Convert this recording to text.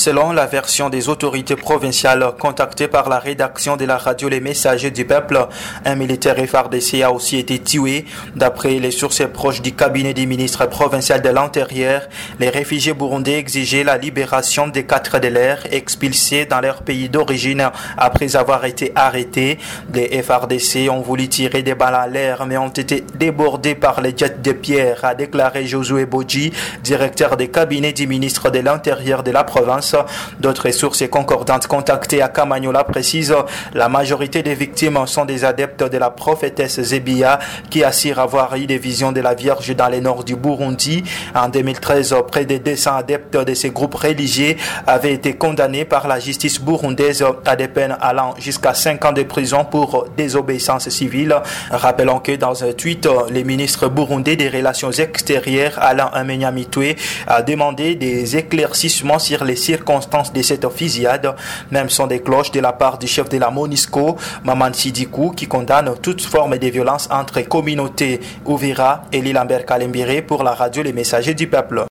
Selon la version des autorités provinciales contactées par la rédaction de la radio Les Messagers du Peuple, un militaire FARDC a aussi été tué. D'après les sources proches du cabinet du ministre provincial de l'Intérieur, les réfugiés burundais exigeaient la libération des 4 de l'air expulsés dans leur pays d'origine après avoir été arrêtés. Les FARDC ont voulu tirer des balles à l'air mais ont été débordés par les jets de pierre, a déclaré Josué Bodji, directeur des cabinets du ministre de l'Intérieur de la province. D'autres sources concordantes contactées à Kamanyola précisent la majorité des victimes sont des adeptes de la prophétesse Zébia qui assure avoir eu des visions de la Vierge dans le nord du Burundi. En 2013, près de 200 adeptes de ces groupes religieux avaient été condamnés par la justice burundaise à des peines allant jusqu'à 5 ans de prison pour désobéissance civile. Rappelons que dans un tweet, le ministre burundais des Relations extérieures, Alain Amenyamitwe, a demandé des éclaircissements sur les circonstances de cette fusillade. Même son des cloches de la part du chef de la MONUSCO, Maman Sidikou, qui condamne toute forme de violence entre communautés Ouvira et Lilambert Kalembire pour la radio Les Messagers du Peuple.